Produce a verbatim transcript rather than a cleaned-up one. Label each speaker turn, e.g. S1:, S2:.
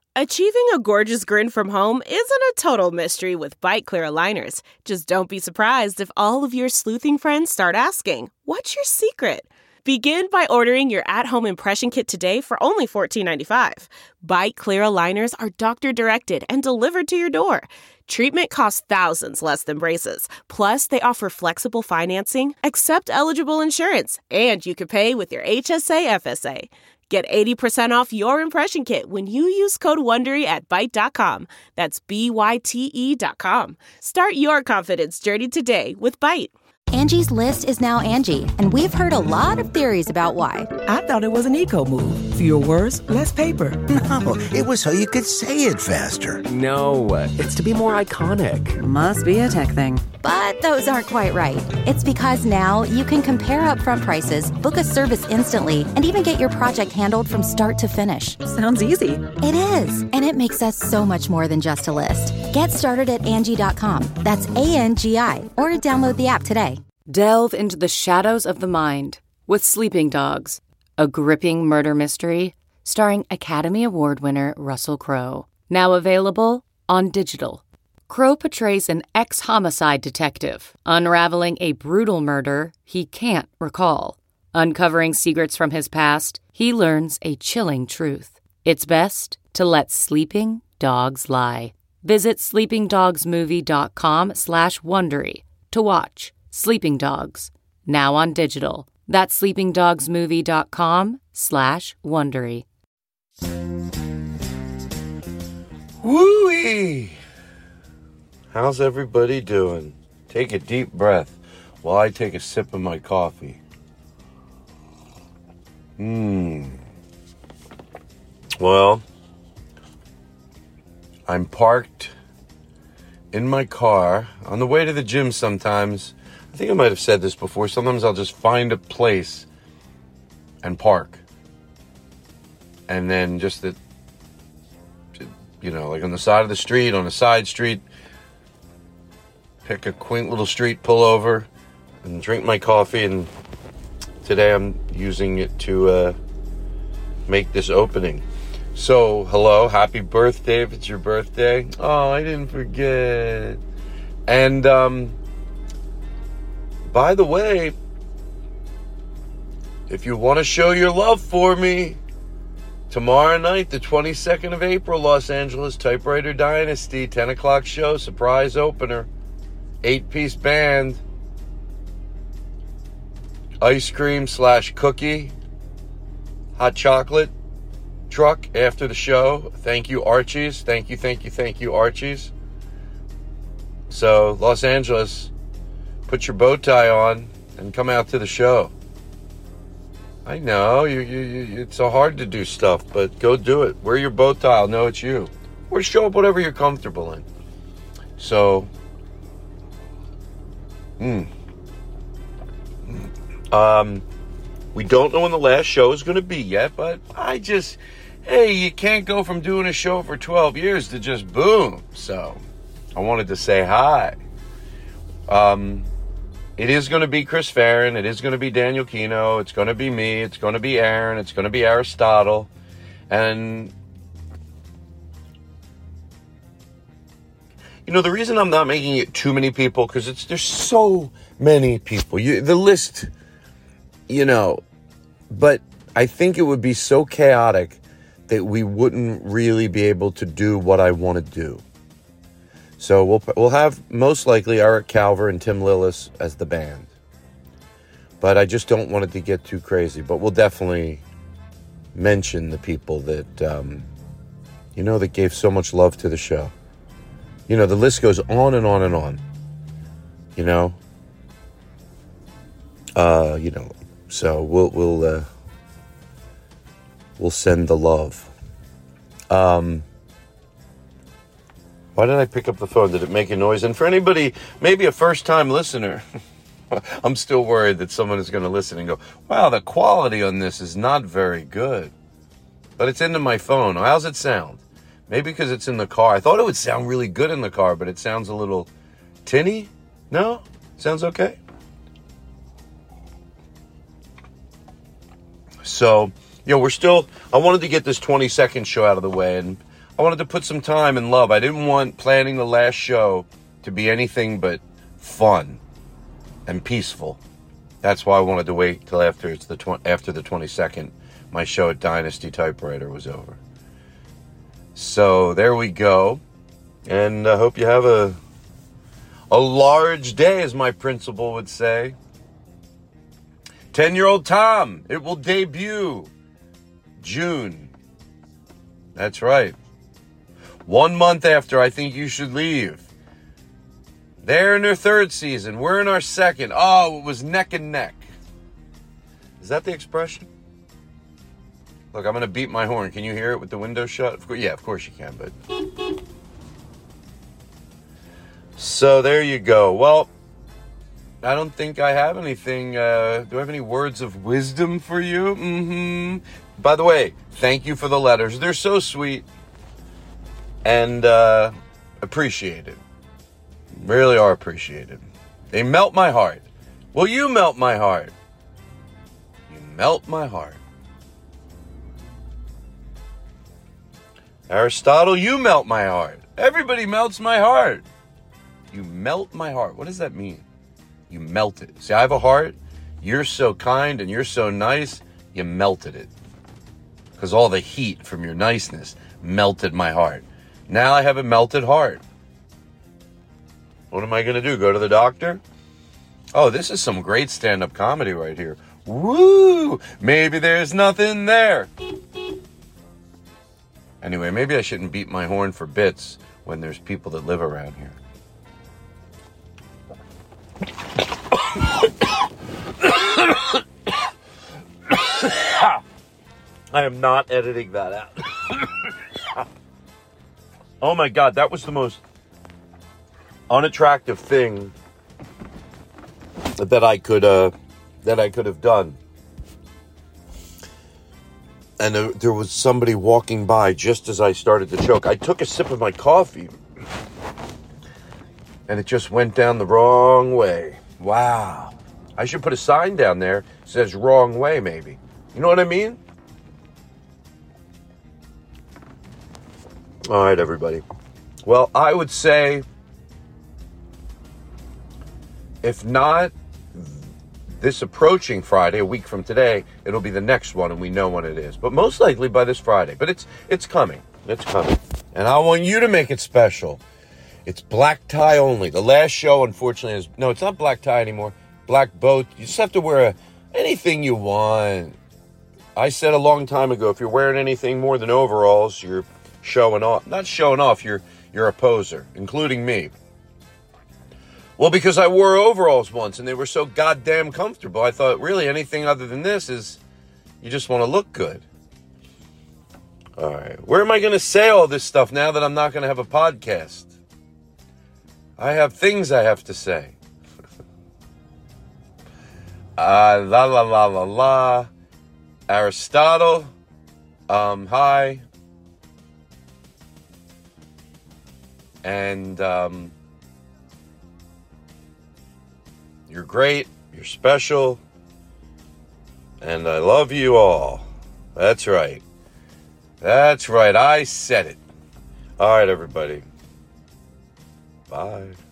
S1: Achieving a gorgeous grin from home isn't a total mystery with Byte Clear aligners. Just don't be surprised if all of your sleuthing friends start asking, "What's your secret?" Begin by ordering your at-home impression kit today for only fourteen ninety-five. Byte Clear aligners are doctor-directed and delivered to your door. Treatment costs thousands less than braces. Plus, they offer flexible financing, accept eligible insurance, and you can pay with your H S A F S A. Get eighty percent off your impression kit when you use code WONDERY at byte dot com. That's B Y T E dot com. Start your confidence journey today with Byte.
S2: Angie's List is now Angie, and we've heard a lot of theories about why.
S3: I thought it was an eco move. Fewer words, less paper.
S4: No, it was so you could say it faster.
S5: No, it's to be more iconic.
S3: Must be a tech thing.
S2: But those aren't quite right. It's because now you can compare upfront prices, book a service instantly, and even get your project handled from start to finish.
S3: Sounds easy.
S2: It is, and it makes us so much more than just a list. Get started at Angie dot com. That's A N G I, or download the app today.
S6: Delve into the shadows of the mind with Sleeping Dogs, a gripping murder mystery starring Academy Award winner Russell Crowe. Now available on digital. Crowe portrays an ex-homicide detective unraveling a brutal murder he can't recall. Uncovering secrets from his past, he learns a chilling truth. It's best to let sleeping dogs lie. Visit sleepingdogsmovie.com slash Wondery to watch Sleeping Dogs, now on digital. That's sleepingdogsmovie.com slash Wondery.
S7: Woo-wee! How's everybody doing? Take a deep breath while I take a sip of my coffee. Mmm. Well, I'm parked in my car on the way to the gym sometimes. I think I might have said this before. Sometimes I'll just find a place and park. And then just the, you know, like on the side of the street, on a side street, pick a quaint little street, pull over, and drink my coffee. And today I'm using it to uh, make this opening. So, hello, happy birthday if it's your birthday. Oh, I didn't forget. And, um, by the way, if you want to show your love for me, tomorrow night, the twenty-second of April, Los Angeles Typewriter Dynasty, ten o'clock show, surprise opener, eight-piece band, ice cream slash cookie, hot chocolate truck after the show. Thank you, Archie's. Thank you, thank you, thank you, Archie's. So, Los Angeles, put your bow tie on and come out to the show. I know, you, you, you, it's so hard to do stuff, but go do it. Wear your bow tie, I'll know it's you. Or show up whatever you're comfortable in. So, mm, um, we don't know when the last show is going to be yet, but I just, hey, you can't go from doing a show for twelve years to just boom. So, I wanted to say hi. Um... It is going to be Chris Farron. It is going to be Daniel Kino. It's going to be me. It's going to be Aaron. It's going to be Aristotle. And, you know, the reason I'm not making it too many people, because it's there's so many people. You, the list, you know, but I think it would be so chaotic that we wouldn't really be able to do what I want to do. So we'll we'll have most likely Eric Calver and Tim Lillis as the band. But I just don't want it to get too crazy. But we'll definitely mention the people that, um, you know, that gave so much love to the show. You know, the list goes on and on and on. You know? Uh, you know, so we'll, we'll, uh, we'll send the love. Um... Why did I pick up the phone? Did it make a noise? And for anybody, maybe a first-time listener, I'm still worried that someone is going to listen and go, wow, the quality on this is not very good. But it's into my phone. How's it sound? Maybe because it's in the car. I thought it would sound really good in the car, but it sounds a little tinny. No? Sounds okay? So, you know, we're still, I wanted to get this twenty-second show out of the way, and I wanted to put some time and love. I didn't want planning the last show to be anything but fun and peaceful. That's why I wanted to wait till after it's the tw- after the twenty-second. My show at Dynasty Typewriter was over. So there we go. And I hope you have a a large day, as my principal would say. Ten-year-old Tom, it will debut June. That's right. One month after I Think You Should Leave. They're in their third season. We're in our second. Oh, it was neck and neck. Is that the expression? Look, I'm going to beat my horn. Can you hear it with the window shut? Of course, yeah, of course you can, but... So there you go. Well, I don't think I have anything. Uh, do I have any words of wisdom for you? Mm-hmm. By the way, thank you for the letters. They're so sweet. And uh, appreciated. Really are appreciated. They melt my heart. Well, you melt my heart. You melt my heart. Aristotle, you melt my heart. Everybody melts my heart. You melt my heart. What does that mean? You melt it. See, I have a heart. You're so kind and you're so nice. You melted it. Because all the heat from your niceness melted my heart. Now I have a melted heart. What am I going to do? Go to the doctor? Oh, this is some great stand-up comedy right here. Woo! Maybe there's nothing there. Anyway, maybe I shouldn't beat my horn for bits when there's people that live around here. I am not editing that out. Oh my God, that was the most unattractive thing that I could uh, that I could have done. And uh, there was somebody walking by just as I started to choke. I took a sip of my coffee, and it just went down the wrong way. Wow. I should put a sign down there that says wrong way, maybe. You know what I mean? All right, everybody. Well, I would say, if not this approaching Friday, a week from today, it'll be the next one, and we know when it is. But most likely by this Friday. But it's it's coming. It's coming. And I want you to make it special. It's black tie only. The last show, unfortunately, is... No, it's not black tie anymore. Black boat. You just have to wear a, anything you want. I said a long time ago, if you're wearing anything more than overalls, you're showing off. Not showing off, you're, you're a poser, including me. Well, because I wore overalls once, and they were so goddamn comfortable, I thought, really, anything other than this is... You just want to look good. All right. Where am I going to say all this stuff now that I'm not going to have a podcast? I have things I have to say. uh, la, la, la, la, la. Aristotle. Um, hi. And, um... you're great. You're special. And I love you all. That's right. That's right. I said it. All right, everybody. Bye.